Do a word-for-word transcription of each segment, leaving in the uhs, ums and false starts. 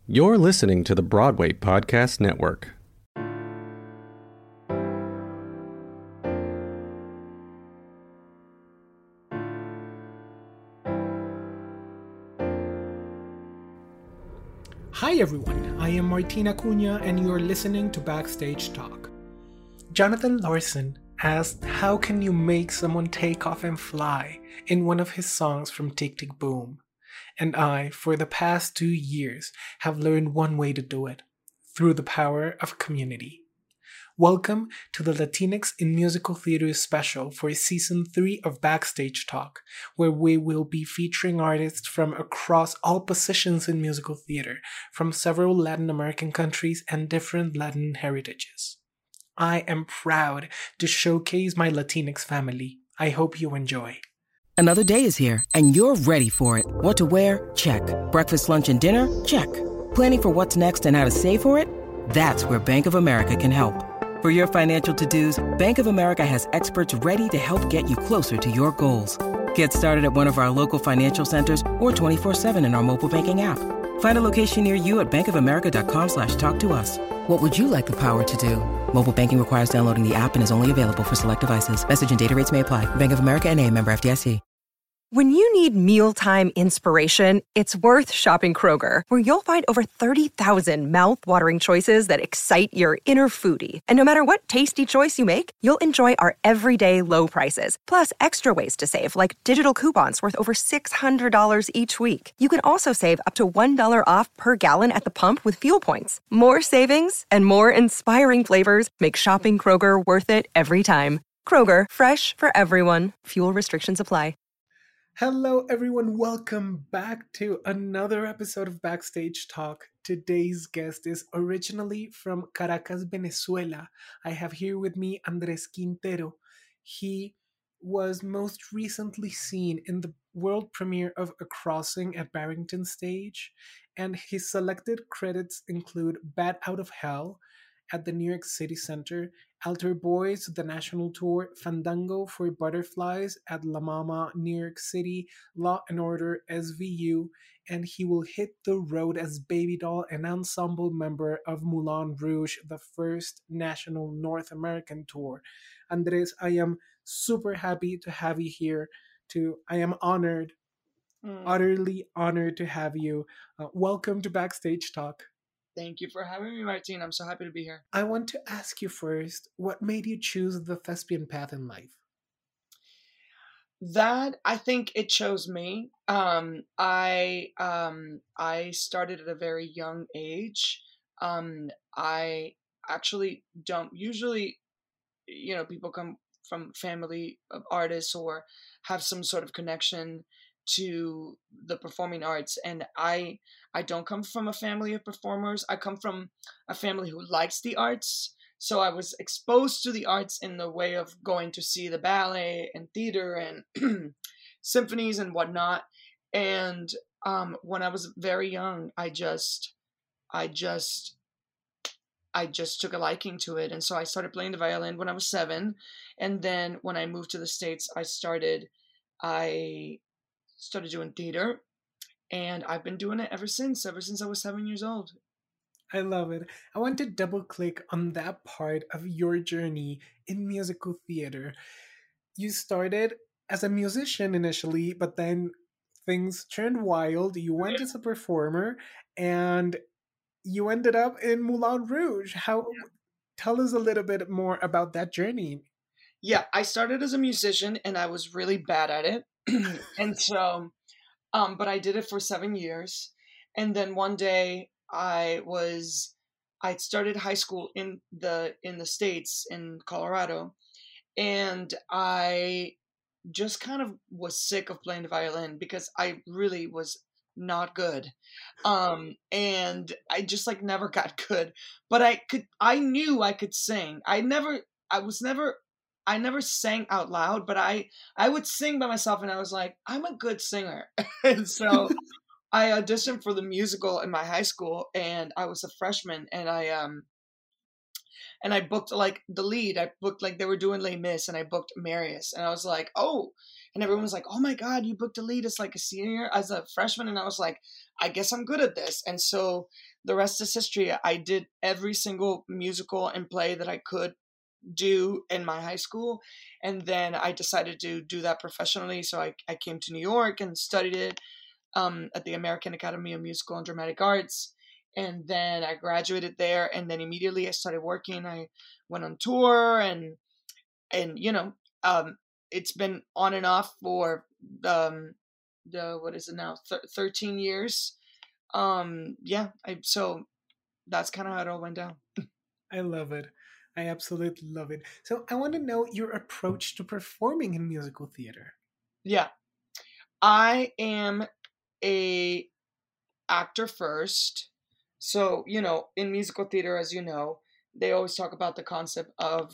You're listening to the Broadway Podcast Network. Hi everyone, I am Martina Cunha and you're listening to Backstage Talk. Jonathan Larson asked, how can you make someone take off and fly in one of his songs from Tick Tick Boom? And I, for the past two years, have learned one way to do it, through the power of community. Welcome to the Latinx in Musical Theater special for season three of Backstage Talk, where we will be featuring artists from across all positions in musical theater, from several Latin American countries and different Latin heritages. I am proud to showcase my Latinx family. I hope you enjoy. Another day is here, and you're ready for it. What to wear? Check. Breakfast, lunch, and dinner? Check. Planning for what's next and how to save for it? That's where Bank of America can help. For your financial to-dos, Bank of America has experts ready to help get you closer to your goals. Get started at one of our local financial centers or twenty-four seven in our mobile banking app. Find a location near you at bankofamerica.com slash talk to us. What would you like the power to do? Mobile banking requires downloading the app and is only available for select devices. Message and data rates may apply. Bank of America N A, member F D I C. When you need mealtime inspiration, it's worth shopping Kroger, where you'll find over thirty thousand mouth-watering choices that excite your inner foodie. And no matter what tasty choice you make, you'll enjoy our everyday low prices, plus extra ways to save, like digital coupons worth over six hundred dollars each week. You can also save up to one dollar off per gallon at the pump with fuel points. More savings and more inspiring flavors make shopping Kroger worth it every time. Kroger, fresh for everyone. Fuel restrictions apply. Hello everyone, welcome back to another episode of Backstage Talk. Today's guest is originally from Caracas, Venezuela. I have here with me Andres Quintero. He was most recently seen in the world premiere of A Crossing at Barrington Stage, and his selected credits include Bat Out of Hell at the New York City Center, Altar Boys, the National Tour, Fandango for Butterflies at La Mama, New York City, Law and Order, S V U, and he will hit the road as Baby Doll, an ensemble member of Moulin Rouge, the first national North American tour. Andres, I am super happy to have you here. To I am honored, mm. utterly honored to have you. Uh, welcome to Backstage Talk. Thank you for having me, Martin. I'm so happy to be here. I want to ask you first, what made you choose the thespian path in life? That, I think it chose me. Um, I um, I started at a very young age. Um, I actually don't usually, you know, people come from family of artists or have some sort of connection to the performing arts, and I I don't come from a family of performers. I come from a family who likes the arts, so I was exposed to the arts in the way of going to see the ballet and theater and symphonies and whatnot. And um, when I was very young, I just I just I just took a liking to it, and so I started playing the violin when I was seven, and then when I moved to the States, I started I started doing theater, and I've been doing it ever since, ever since I was seven years old. I love it. I want to double click on that part of your journey in musical theater. You started as a musician initially, but then things turned wild. You went as a performer, and you ended up in Moulin Rouge. How? Yeah. Tell us a little bit more about that journey. Yeah, I started as a musician, and I was really bad at it. and so, um, but I did it for seven years. And then one day I was, I started high school in the, in the States in Colorado. And I just kind of was sick of playing the violin because I really was not good. Um, and I just like never got good, but I could, I knew I could sing. I never, I was never, I never sang out loud, but I, I would sing by myself, and I was like, I'm a good singer. And so I auditioned for the musical in my high school, and I was a freshman, and I, um, And I booked like the lead. I booked like they were doing Les Mis, and I booked Marius. And I was like, oh, and everyone was like, oh my God, you booked a lead as like a senior, as a freshman. And I was like, I guess I'm good at this. And so the rest is history. I did every single musical and play that I could do in my high school. And then I decided to do that professionally. So I, I came to New York and studied it um, at the American Academy of Musical and Dramatic Arts. And then I graduated there, and then immediately I started working. I went on tour, and, and, you know, um, it's been on and off for, um, the, what is it now? Th- thirteen years. Um, yeah. I, so that's kind of how it all went down. I love it. I absolutely love it. So I want to know your approach to performing in musical theater. Yeah. I am a actor first. So, you know, in musical theater, as you know, they always talk about the concept of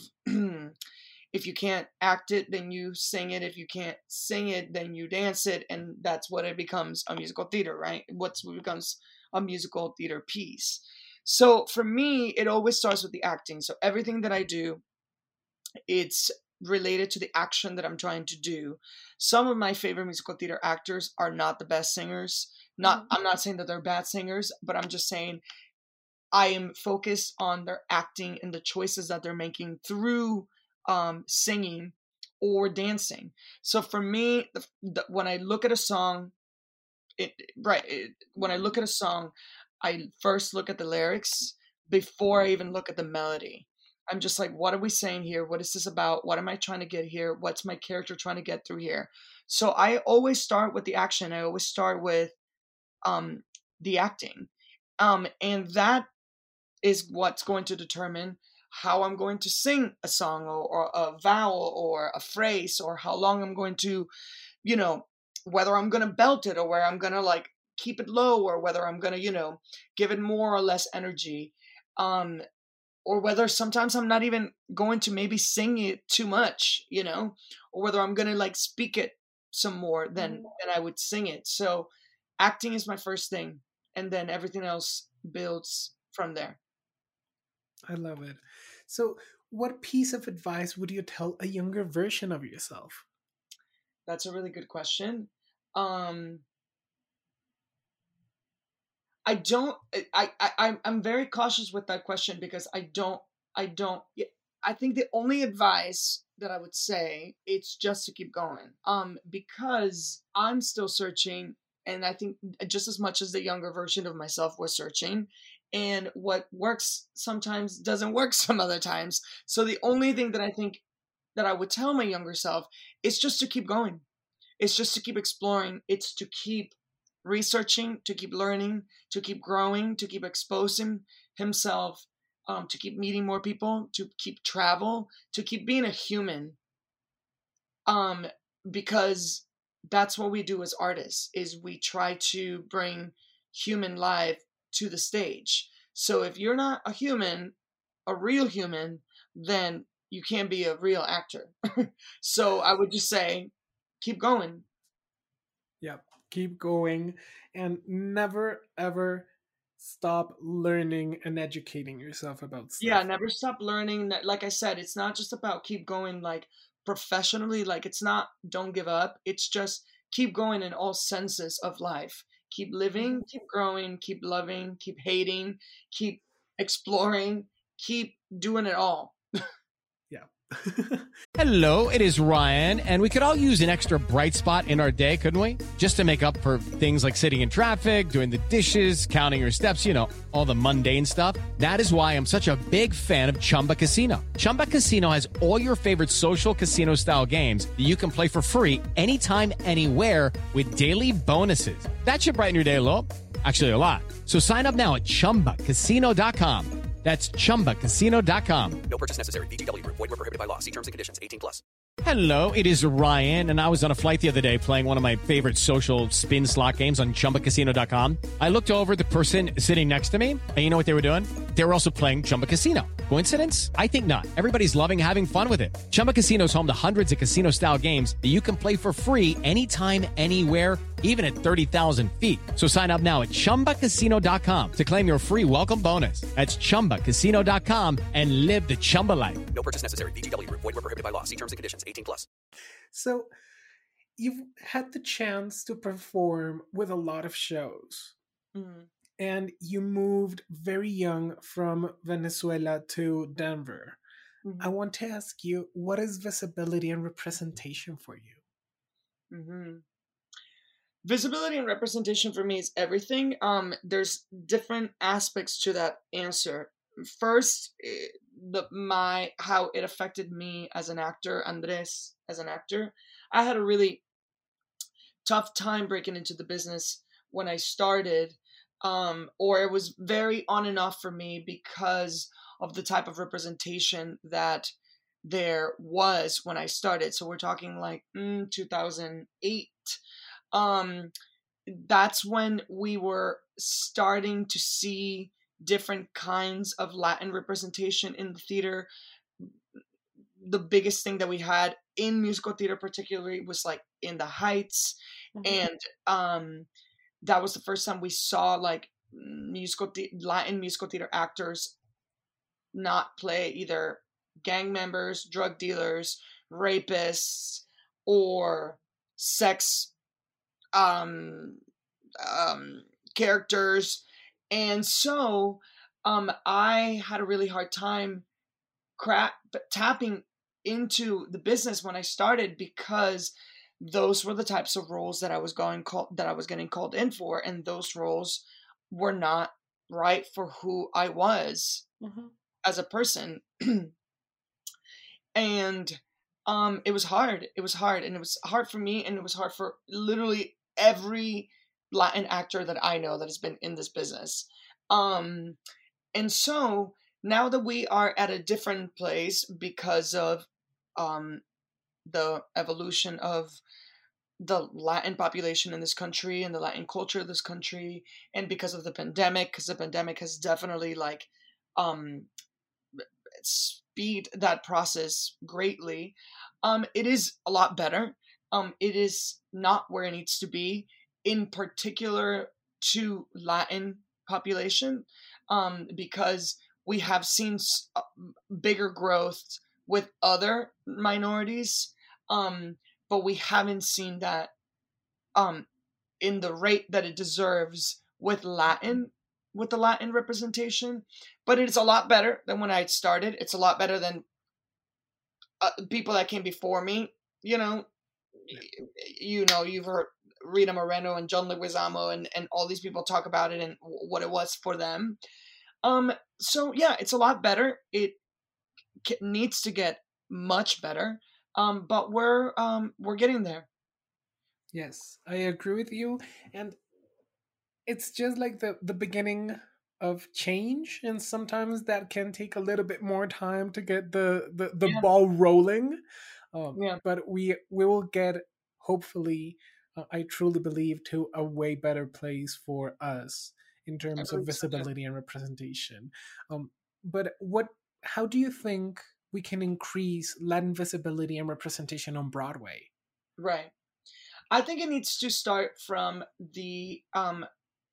if you can't act it, then you sing it. If you can't sing it, then you dance it. And that's what it becomes, a musical theater, right? What's what becomes a musical theater piece. So for me, it always starts with the acting. So everything that I do, it's related to the action that I'm trying to do. Some of my favorite musical theater actors are not the best singers. Not, I'm not saying that they're bad singers, but I'm just saying I am focused on their acting and the choices that they're making through um, singing or dancing. So for me, the, the, when I look at a song, it, right, it, when I look at a song, I first look at the lyrics before I even look at the melody. I'm just like, what are we saying here? What is this about? What am I trying to get here? What's my character trying to get through here? So I always start with the action. I always start with um, the acting. Um, and that is what's going to determine how I'm going to sing a song or, or a vowel or a phrase, or how long I'm going to, you know, whether I'm going to belt it or where I'm going to like keep it low, or whether I'm going to, you know, give it more or less energy. Um, or whether sometimes I'm not even going to maybe sing it too much, you know, or whether I'm going to like speak it some more than, than I would sing it. So acting is my first thing, and then everything else builds from there. I love it. So what piece of advice would you tell a younger version of yourself? That's a really good question. Um, I don't, I, I, I'm very cautious with that question because I don't, I don't, I think the only advice that I would say, it's just to keep going. Um, because I'm still searching, and I think just as much as the younger version of myself was searching, and what works sometimes doesn't work some other times. So the only thing that I think that I would tell my younger self is just to keep going. It's just to keep exploring. It's to keep researching, to keep learning, to keep growing, to keep exposing himself, um, to keep meeting more people, to keep travel, to keep being a human. Um, because that's what we do as artists, is we try to bring human life to the stage. So if you're not a human, a real human, then you can't be a real actor. So I would just say, keep going. Yeah, keep going, and never ever stop learning and educating yourself about stuff. Yeah, never stop learning. Like I said, it's not just about keep going like professionally, like it's not don't give up. It's just keep going in all senses of life. Keep living, keep growing, keep loving, keep hating, keep exploring, keep doing it all. Yeah. Hello, it is Ryan, and we could all use an extra bright spot in our day, couldn't we? Just to make up for things like sitting in traffic, doing the dishes, counting your steps, you know, all the mundane stuff. That is why I'm such a big fan of Chumba Casino. Chumba Casino has all your favorite social casino-style games that you can play for free anytime, anywhere with daily bonuses. That should brighten your day a little. Actually, a lot. So sign up now at chumba casino dot com. That's chumba casino dot com. No purchase necessary. V G W Group. Void where prohibited by law. See terms and conditions. eighteen plus. Hello, it is Ryan, and I was on a flight the other day playing one of my favorite social spin slot games on chumba casino dot com. I looked over at the person sitting next to me, and you know what they were doing? They were also playing Chumba Casino. Coincidence? I think not. Everybody's loving having fun with it. Chumba Casino is home to hundreds of casino-style games that you can play for free anytime, anywhere, even at thirty thousand feet. So sign up now at chumba casino dot com to claim your free welcome bonus. That's chumba casino dot com and live the Chumba life. No purchase necessary. V G W Group. Void where prohibited by law. See terms and conditions. eighteen plus. So you've had the chance to perform with a lot of shows. Mhm. And you moved very young from Venezuela to Denver. Mhm. I want to ask you, what is visibility and representation for you? hmm Visibility and representation for me is everything. Um, there's different aspects to that answer. First, eh, the my how it affected me as an actor, Andres as an actor. I had a really tough time breaking into the business when I started, um, or it was very on and off for me because of the type of representation that there was when I started. So we're talking like mm, two thousand eight. Um, that's when we were starting to see different kinds of Latin representation in the theater. The biggest thing that we had in musical theater particularly was like In the Heights. Mhm. And um, that was the first time we saw like musical the- Latin musical theater actors not play either gang members, drug dealers, rapists, or sex um, um, characters. And so um, I had a really hard time cra- tapping into the business when I started because those were the types of roles that I was going call- that I was getting called in for, and those roles were not right for who I was Mhm. as a person. And um it was hard. It was hard, and it was hard for me, and it was hard for literally every Latin actor that I know that has been in this business. Um and so now that we are at a different place because of um the evolution of the Latin population in this country and the Latin culture of this country, and because of the pandemic, because the pandemic has definitely like um speed that process greatly. Um, it is a lot better. Um, it is not where it needs to be, in particular to Latin population, um, because we have seen s- uh, bigger growth with other minorities, um, but we haven't seen that um, in the rate that it deserves with Latin, with the Latin representation. But it's a lot better than when I started. It's a lot better than uh, people that came before me. You know, y- you know, you've heard Rita Moreno and John Leguizamo and and all these people talk about it and w- what it was for them. Um, so yeah, it's a lot better. It c- needs to get much better. Um, but we're um we're getting there. Yes, I agree with you. And it's just like the, the beginning of change. And sometimes that can take a little bit more time to get the, the, the Yeah, ball rolling. Um, yeah, but we we will get, hopefully, uh, I truly believe, to a way better place for us in I terms of believe so too. visibility and representation. Um, but what? How do you think we can increase Latin visibility and representation on Broadway? Right. I think it needs to start from the um,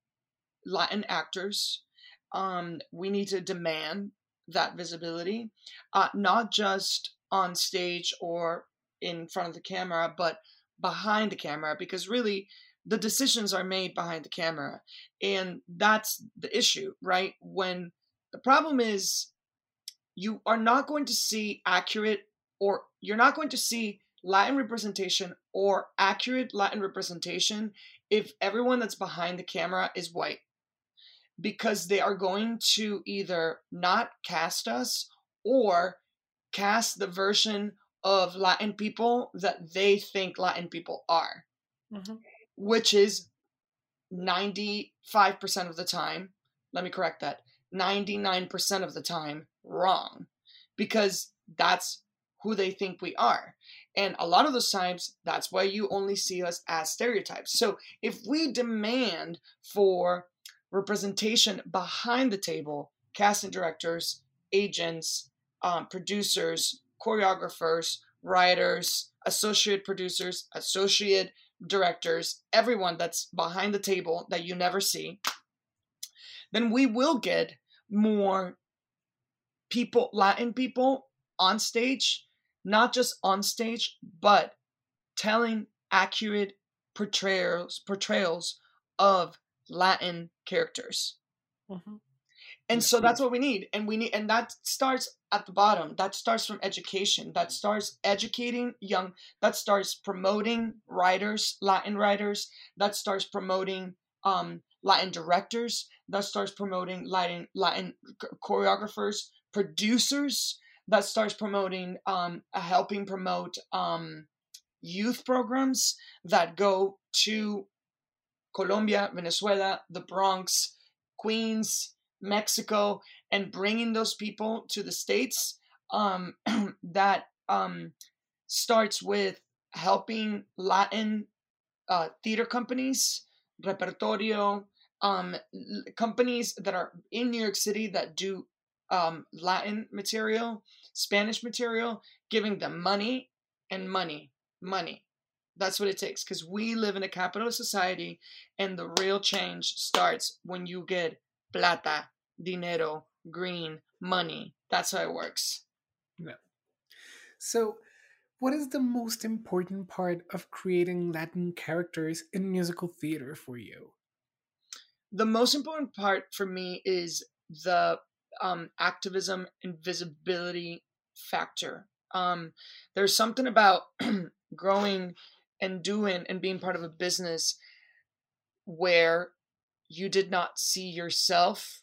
Latin actors. Um, we need to demand that visibility, uh, not just on stage or in front of the camera, but behind the camera, because really the decisions are made behind the camera. And that's the issue, right? When the problem is you are not going to see accurate, or you're not going to see Latin representation or accurate Latin representation if everyone that's behind the camera is white, because they are going to either not cast us or cast the version of Latin people that they think Latin people are, Mhm. which is ninety-five percent of the time, let me correct that, ninety-nine percent of the time wrong, because that's who they think we are. And a lot of those times, that's why you only see us as stereotypes. So if we demand for representation behind the table, casting directors, agents, um, producers, choreographers, writers, associate producers, associate directors, everyone that's behind the table that you never see, then we will get more people, Latin people on stage, not just on stage, but telling accurate portrayals portrayals of Latin characters. Mm-hmm. And Yeah. so that's what we need. And we need, and that starts at the bottom. That starts from education. That starts educating young, that starts promoting writers, Latin writers, that starts promoting um, Latin directors, that starts promoting Latin, Latin choreographers, producers, that starts promoting, um, helping promote um, youth programs that go to Colombia, Venezuela, the Bronx, Queens, Mexico, and bringing those people to the States. Um, that um, starts with helping Latin uh, theater companies, Repertorio, um, l- companies that are in New York City that do um, Latin material, Spanish material, giving them money and money, money. That's what it takes, because we live in a capitalist society, and the real change starts when you get plata, dinero, green, money. That's how it works. Yeah. So, what is the most important part of creating Latin characters in musical theater for you? The most important part for me is the um, activism and visibility factor. Um, there's something about growing and doing and being part of a business where you did not see yourself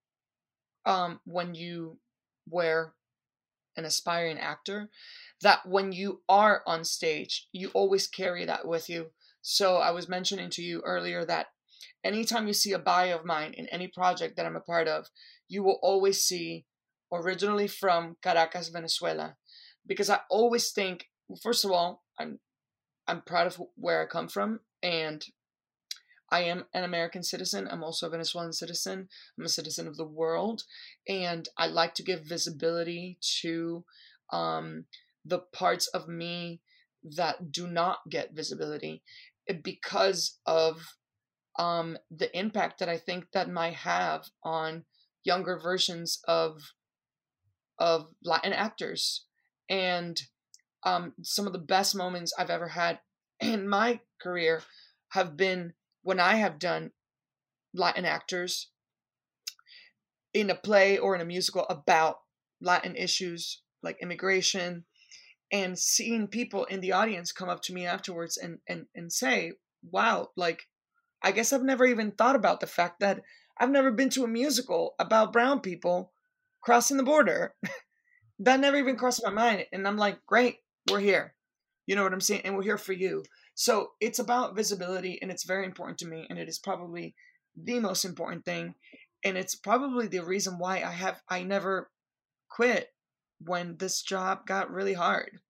um, when you were an aspiring actor, that when you are on stage, you always carry that with you. So I was mentioning to you earlier that anytime you see a bio of mine in any project that I'm a part of, you will always see originally from Caracas, Venezuela, because I always think, first of all, I'm I'm proud of where I come from, and I am an American citizen. I'm also a Venezuelan citizen. I'm a citizen of the world, and I like to give visibility to um, the parts of me that do not get visibility because of um, the impact that I think that might have on younger versions of of Latin actors. And um, some of the best moments I've ever had in my career have been when I have done Latin actors in a play or in a musical about Latin issues like immigration, and seeing people in the audience come up to me afterwards and, and, and say, wow, like, I guess I've never even thought about the fact that I've never been to a musical about brown people crossing the border. That never even crossed my mind. And I'm like, great, we're here. You know what I'm saying? And we're here for you. So it's about visibility, and it's very important to me. And it is probably the most important thing. And it's probably the reason why I have, I never quit when this job got really hard.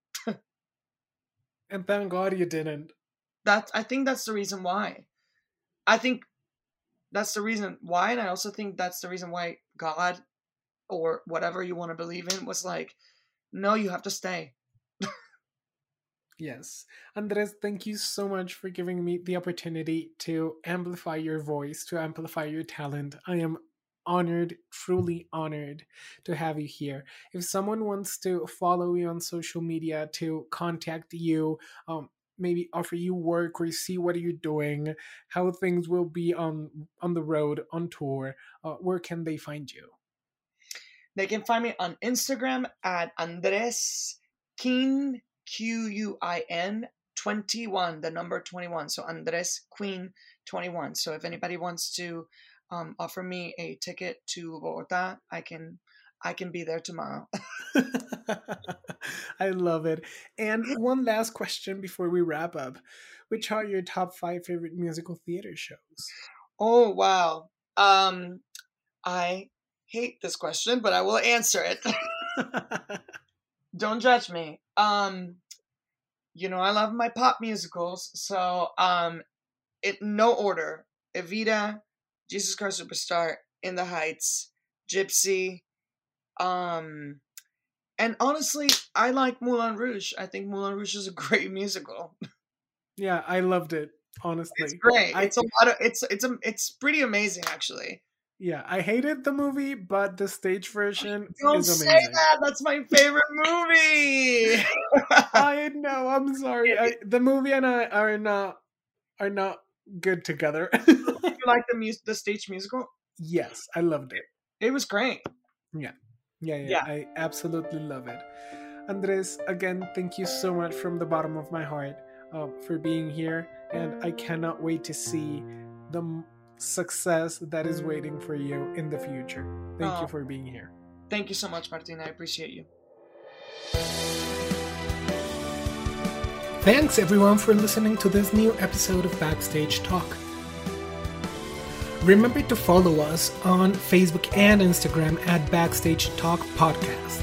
And thank God you didn't. That, I think that's the reason why. I think that's the reason why. And I also think that's the reason why God, or whatever you want to believe in, was like, no, you have to stay. Yes. Andres, thank you so much for giving me the opportunity to amplify your voice, to amplify your talent. I am honored, truly honored to have you here. If someone wants to follow you on social media, to contact you, um, maybe offer you work or see what you're doing, how things will be on on the road, on tour, uh, where can they find you? They can find me on Instagram at Andres Quin, Q U I N, twenty-one, the number twenty-one. So Andres Quin twenty-one. So if anybody wants to um, offer me a ticket to Bogota, I can I can be there tomorrow. I love it. And one last question before we wrap up. Which are your top five favorite musical theater shows? Oh, wow. Um, I hate this question, but I will answer it. Don't judge me. Um, you know, I love my pop musicals. So, um, it no order: Evita, Jesus Christ Superstar, In the Heights, Gypsy. Um, and honestly, I like Moulin Rouge. I think Moulin Rouge is a great musical. Yeah, I loved it, honestly. It's great. I, It's a lot of it's it's a, it's pretty amazing actually. Yeah, I hated the movie, but the stage version Don't is say amazing. that. That's my favorite movie. I know. I'm sorry. I, the movie and I are not are not good together. You like the mus- the stage musical? Yes, I loved it. It was great. Yeah. yeah, yeah, Yeah. I absolutely love it. Andres, again, thank you so much from the bottom of my heart uh, for being here, and I cannot wait to see the m- success that is waiting for you in the future. Thank Oh. you for being here. Thank you so much, Martina. I appreciate you. Thanks everyone for listening to this new episode of Backstage Talk. Remember to follow us on Facebook and Instagram at Backstage Talk Podcast.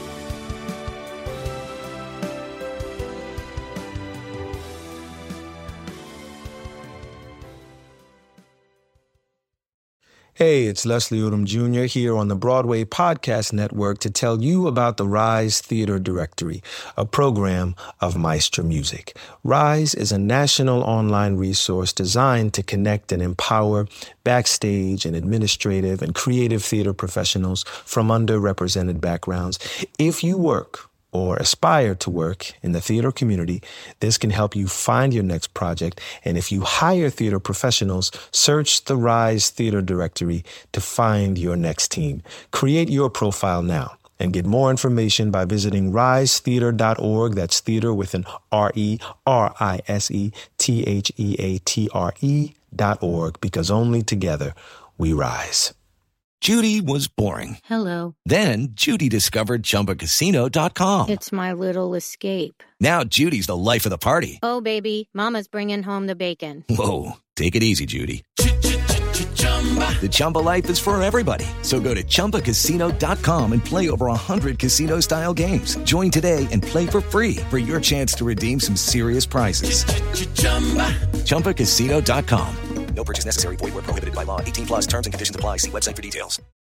Hey, it's Leslie Odom Junior here on the Broadway Podcast Network to tell you about the Rise Theater Directory, a program of Maestro Music. Rise is a national online resource designed to connect and empower backstage and administrative and creative theater professionals from underrepresented backgrounds. If you work or aspire to work in the theater community, this can help you find your next project. And if you hire theater professionals, search the Rise Theater Directory to find your next team. Create your profile now and get more information by visiting rise theater dot org. That's theater with an R E R I S E T H E A T R E dot org, because only together we rise. Judy was boring. Hello. Then Judy discovered Chumba Casino dot com. It's my little escape. Now Judy's the life of the party. Oh, baby, mama's bringing home the bacon. Whoa, take it easy, Judy. The Chumba life is for everybody. So go to Chumba Casino dot com and play over one hundred casino-style games. Join today and play for free for your chance to redeem some serious prizes. Chumba Casino dot com. No purchase necessary. Void where prohibited by law. eighteen plus terms and conditions apply. See website for details.